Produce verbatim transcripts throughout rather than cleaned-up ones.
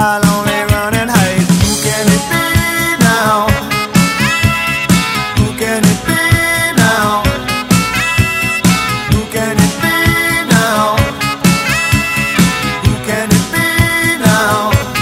I'll only run and hide. Who can it be now? Who can it be now? Who can it be now? Who can it be now?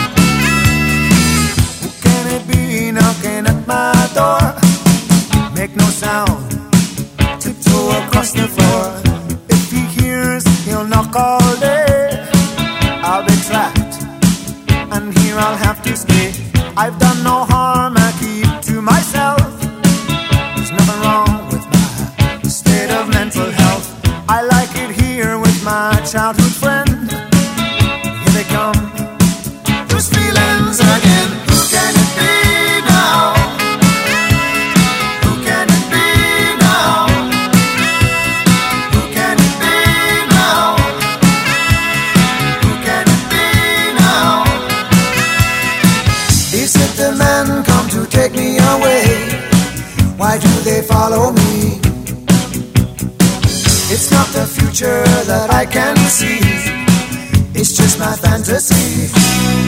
Who can it be knocking at my door? Make no sound, tiptoe across the floor. If he hears, he'll knock all day. I'll be trapped, and here I'll have to stay. I've done no harm, I keep to myself. There's nothing wrong with my state of mental health. I like it here with my childhood friend. Here they come, those feelings again. Who can it be now? Who can it be now? Who can it be now? Who can it be now? Is it the men come to take me away? Why do they follow me? It's not the future that I can see. It's just my fantasy.